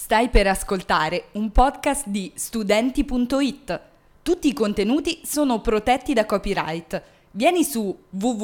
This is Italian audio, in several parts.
Stai per ascoltare un podcast di studenti.it. Tutti i contenuti sono protetti da copyright. Vieni su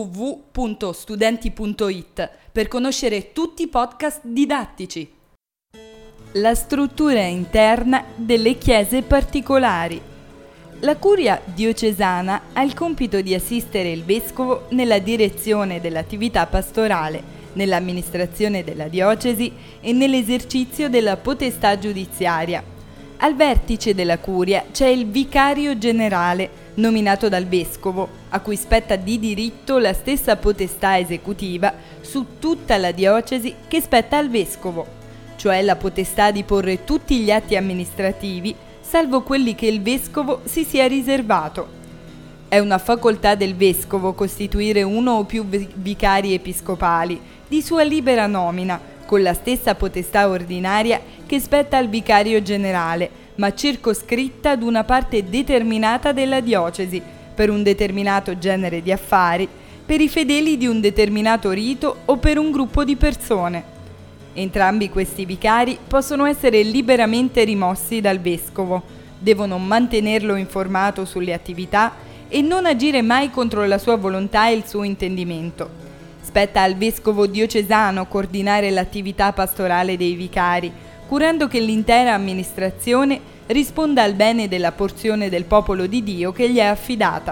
www.studenti.it per conoscere tutti i podcast didattici. La struttura interna delle chiese particolari. La curia diocesana ha il compito di assistere il vescovo nella direzione dell'attività pastorale, nell'amministrazione della diocesi e nell'esercizio della potestà giudiziaria. Al vertice della curia c'è il vicario generale, nominato dal vescovo, a cui spetta di diritto la stessa potestà esecutiva su tutta la diocesi che spetta al vescovo, cioè la potestà di porre tutti gli atti amministrativi, salvo quelli che il vescovo si sia riservato. È una facoltà del vescovo costituire uno o più vicari episcopali, di sua libera nomina, con la stessa potestà ordinaria che spetta al vicario generale, ma circoscritta ad una parte determinata della diocesi, per un determinato genere di affari, per i fedeli di un determinato rito o per un gruppo di persone. Entrambi questi vicari possono essere liberamente rimossi dal vescovo, devono mantenerlo informato sulle attività e non agire mai contro la sua volontà e il suo intendimento. Spetta al vescovo diocesano coordinare l'attività pastorale dei vicari, curando che l'intera amministrazione risponda al bene della porzione del popolo di Dio che gli è affidata.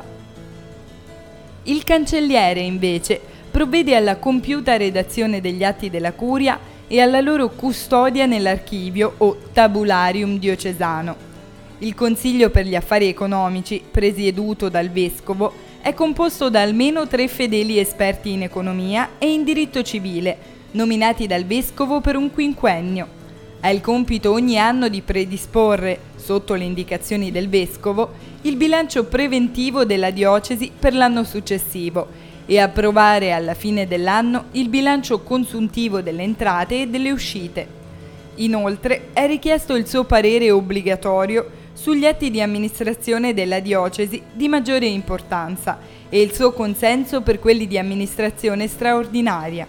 Il cancelliere, invece, provvede alla compiuta redazione degli atti della curia e alla loro custodia nell'archivio o tabularium diocesano. Il Consiglio per gli affari economici, presieduto dal vescovo, è composto da almeno 3 fedeli esperti in economia e in diritto civile, nominati dal vescovo per un quinquennio. Ha il compito ogni anno di predisporre, sotto le indicazioni del vescovo, il bilancio preventivo della diocesi per l'anno successivo e approvare alla fine dell'anno il bilancio consuntivo delle entrate e delle uscite. Inoltre è richiesto il suo parere obbligatorio sugli atti di amministrazione della diocesi di maggiore importanza e il suo consenso per quelli di amministrazione straordinaria.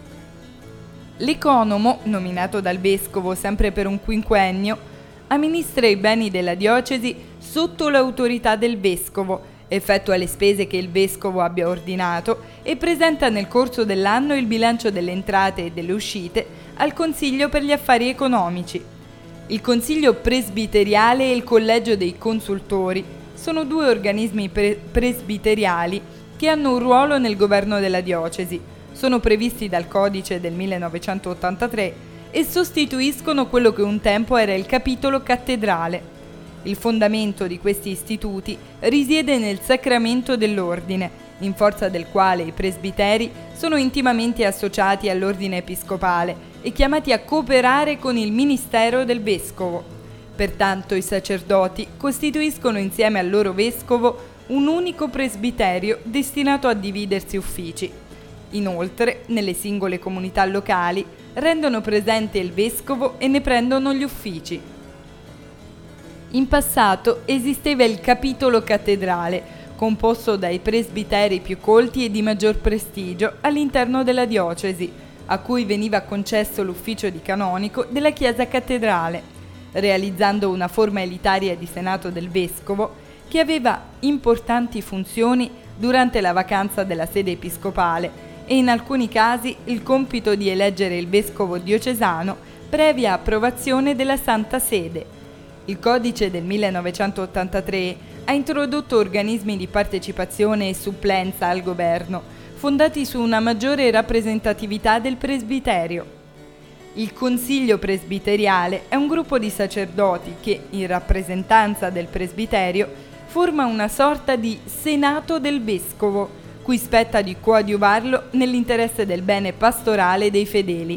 L'economo, nominato dal vescovo sempre per un quinquennio, amministra i beni della diocesi sotto l'autorità del vescovo, effettua le spese che il vescovo abbia ordinato e presenta nel corso dell'anno il bilancio delle entrate e delle uscite al Consiglio per gli affari economici. Il Consiglio presbiteriale e il Collegio dei consultori sono 2 organismi presbiteriali che hanno un ruolo nel governo della diocesi. Sono previsti dal Codice del 1983 e sostituiscono quello che un tempo era il capitolo cattedrale. Il fondamento di questi istituti risiede nel sacramento dell'ordine, in forza del quale i presbiteri sono intimamente associati all'ordine episcopale e chiamati a cooperare con il ministero del vescovo. Pertanto i sacerdoti costituiscono insieme al loro vescovo un unico presbiterio destinato a dividersi uffici. Inoltre, nelle singole comunità locali, rendono presente il vescovo e ne prendono gli uffici. In passato esisteva il capitolo cattedrale, composto dai presbiteri più colti e di maggior prestigio all'interno della diocesi, a cui veniva concesso l'ufficio di canonico della Chiesa cattedrale, realizzando una forma elitaria di senato del vescovo che aveva importanti funzioni durante la vacanza della sede episcopale e in alcuni casi il compito di eleggere il vescovo diocesano previa approvazione della Santa Sede. Il Codice del 1983 ha introdotto organismi di partecipazione e supplenza al governo, fondati su una maggiore rappresentatività del presbiterio. Il Consiglio presbiteriale è un gruppo di sacerdoti che, in rappresentanza del presbiterio, forma una sorta di senato del vescovo, cui spetta di coadiuvarlo nell'interesse del bene pastorale dei fedeli.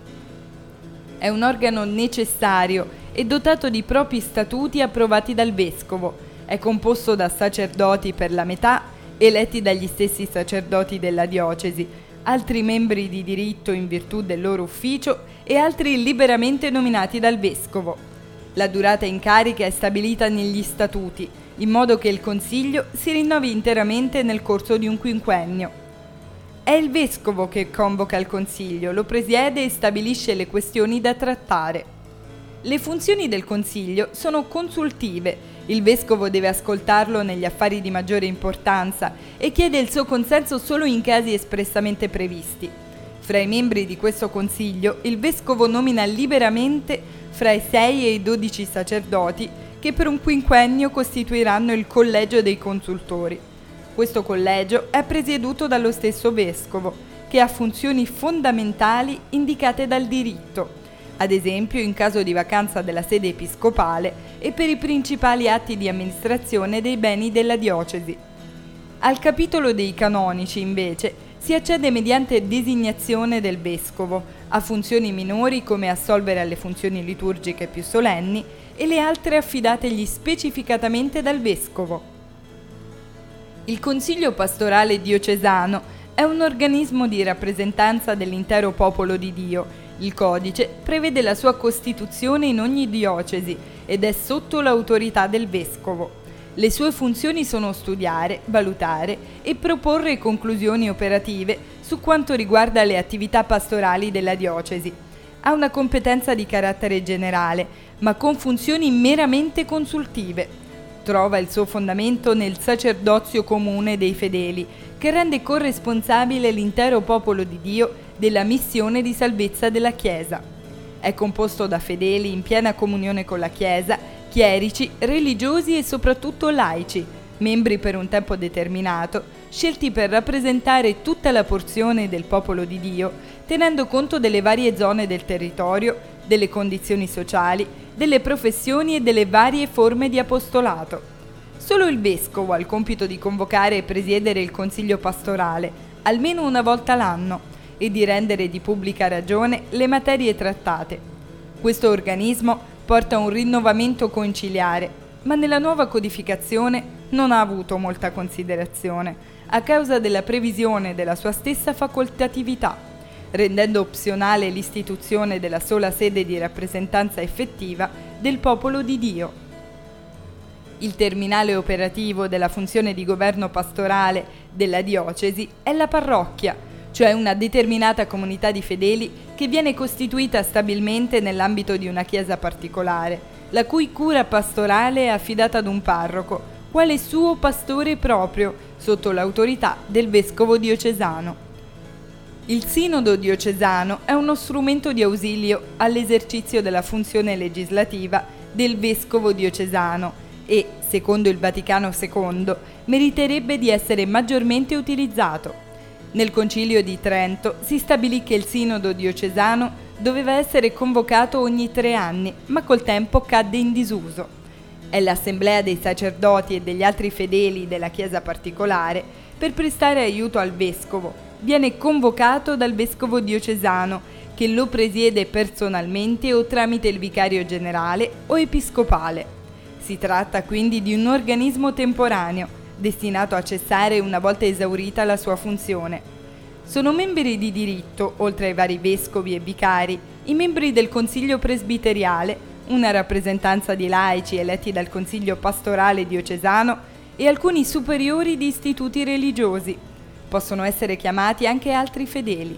È un organo necessario e dotato di propri statuti approvati dal vescovo. È composto da sacerdoti per la metà, eletti dagli stessi sacerdoti della diocesi, altri membri di diritto in virtù del loro ufficio e altri liberamente nominati dal vescovo. La durata in carica è stabilita negli statuti, in modo che il Consiglio si rinnovi interamente nel corso di un quinquennio. È il vescovo che convoca il Consiglio, lo presiede e stabilisce le questioni da trattare. Le funzioni del Consiglio sono consultive. Il Vescovo deve ascoltarlo negli affari di maggiore importanza e chiede il suo consenso solo in casi espressamente previsti. Fra i membri di questo Consiglio, il Vescovo nomina liberamente fra i 6 e i 12 sacerdoti che per un quinquennio costituiranno il Collegio dei Consultori. Questo collegio è presieduto dallo stesso Vescovo, che ha funzioni fondamentali indicate dal diritto, ad esempio in caso di vacanza della sede episcopale e per i principali atti di amministrazione dei beni della diocesi. Al capitolo dei canonici, invece, si accede mediante designazione del vescovo, a funzioni minori come assolvere alle funzioni liturgiche più solenni e le altre affidategli specificatamente dal vescovo. Il Consiglio Pastorale Diocesano è un organismo di rappresentanza dell'intero popolo di Dio. Il codice prevede la sua costituzione in ogni diocesi ed è sotto l'autorità del vescovo. Le sue funzioni sono studiare, valutare e proporre conclusioni operative su quanto riguarda le attività pastorali della diocesi. Ha una competenza di carattere generale, ma con funzioni meramente consultive. Trova il suo fondamento nel sacerdozio comune dei fedeli, che rende corresponsabile l'intero popolo di Dio della missione di salvezza della Chiesa. È composto da fedeli in piena comunione con la Chiesa, chierici, religiosi e soprattutto laici, membri per un tempo determinato, scelti per rappresentare tutta la porzione del popolo di Dio, tenendo conto delle varie zone del territorio, delle condizioni sociali, delle professioni e delle varie forme di apostolato. Solo il vescovo ha il compito di convocare e presiedere il consiglio pastorale, almeno una volta l'anno, e di rendere di pubblica ragione le materie trattate. Questo organismo porta un rinnovamento conciliare, ma nella nuova codificazione non ha avuto molta considerazione, a causa della previsione della sua stessa facoltatività, rendendo opzionale l'istituzione della sola sede di rappresentanza effettiva del popolo di Dio. Il terminale operativo della funzione di governo pastorale della diocesi è la parrocchia, cioè una determinata comunità di fedeli che viene costituita stabilmente nell'ambito di una chiesa particolare, la cui cura pastorale è affidata ad un parroco, quale suo pastore proprio, sotto l'autorità del vescovo diocesano. Il sinodo diocesano è uno strumento di ausilio all'esercizio della funzione legislativa del vescovo diocesano e, secondo il Vaticano II, meriterebbe di essere maggiormente utilizzato. Nel Concilio di Trento si stabilì che il sinodo diocesano doveva essere convocato ogni 3 anni, ma col tempo cadde in disuso. È l'assemblea dei sacerdoti e degli altri fedeli della Chiesa particolare per prestare aiuto al vescovo. Viene convocato dal vescovo diocesano, che lo presiede personalmente o tramite il vicario generale o episcopale. Si tratta quindi di un organismo temporaneo, destinato a cessare una volta esaurita la sua funzione. Sono membri di diritto, oltre ai vari vescovi e vicari, i membri del Consiglio presbiteriale, una rappresentanza di laici eletti dal Consiglio pastorale diocesano e alcuni superiori di istituti religiosi. Possono essere chiamati anche altri fedeli.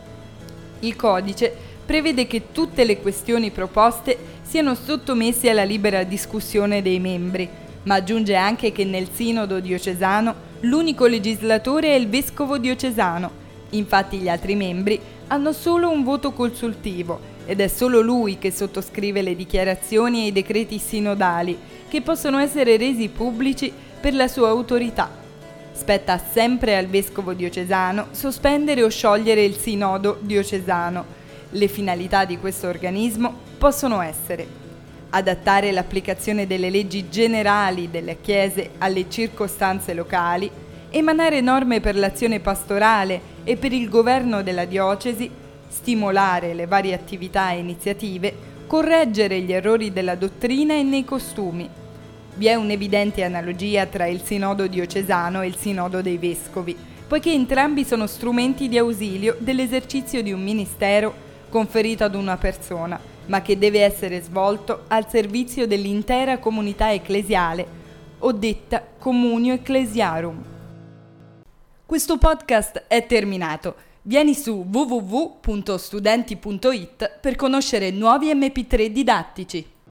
Il codice prevede che tutte le questioni proposte siano sottomesse alla libera discussione dei membri, ma aggiunge anche che nel sinodo diocesano l'unico legislatore è il vescovo diocesano. Infatti gli altri membri hanno solo un voto consultivo ed è solo lui che sottoscrive le dichiarazioni e i decreti sinodali, che possono essere resi pubblici per la sua autorità. Spetta sempre al vescovo diocesano sospendere o sciogliere il sinodo diocesano. Le finalità di questo organismo possono essere: adattare l'applicazione delle leggi generali delle chiese alle circostanze locali, emanare norme per l'azione pastorale e per il governo della diocesi, stimolare le varie attività e iniziative, correggere gli errori della dottrina e nei costumi. Vi è un'evidente analogia tra il sinodo diocesano e il sinodo dei vescovi, poiché entrambi sono strumenti di ausilio dell'esercizio di un ministero conferito ad una persona, ma che deve essere svolto al servizio dell'intera comunità ecclesiale, o detta communio ecclesiarum. Questo podcast è terminato. Vieni su www.studenti.it per conoscere nuovi MP3 didattici.